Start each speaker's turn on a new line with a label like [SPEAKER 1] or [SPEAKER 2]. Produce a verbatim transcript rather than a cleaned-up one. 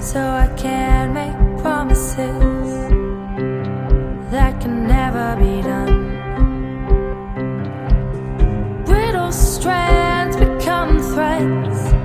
[SPEAKER 1] so I can't make promises that can never be done. Brittle strands become threads,